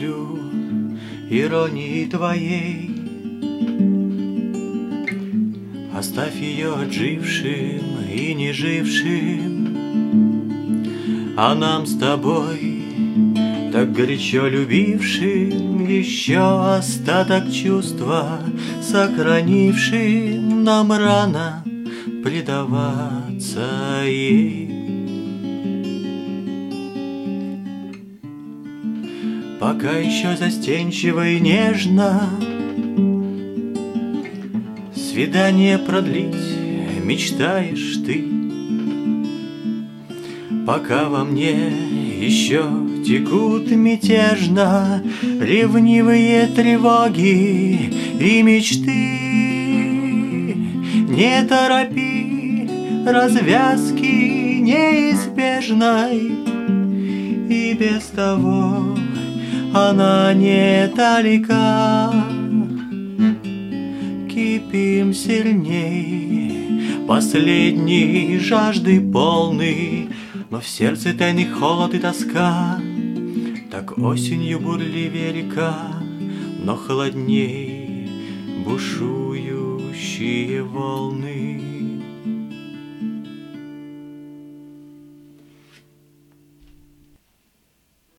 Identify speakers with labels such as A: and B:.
A: люблю иронии твоей. Оставь ее отжившим и не жившим, а нам с тобой, так горячо любившим, еще остаток чувства сохранившим, нам рано предаваться ей. Пока еще застенчиво и нежно свидание продлить мечтаешь ты, пока во мне еще текут мятежно ревнивые тревоги и мечты. Не торопи развязки неизбежной, и без того она недалека. Кипим сильней, последней жажды полный, но в сердце тайный холод и тоска. Так осенью бурливее река, но холодней бушующие волны.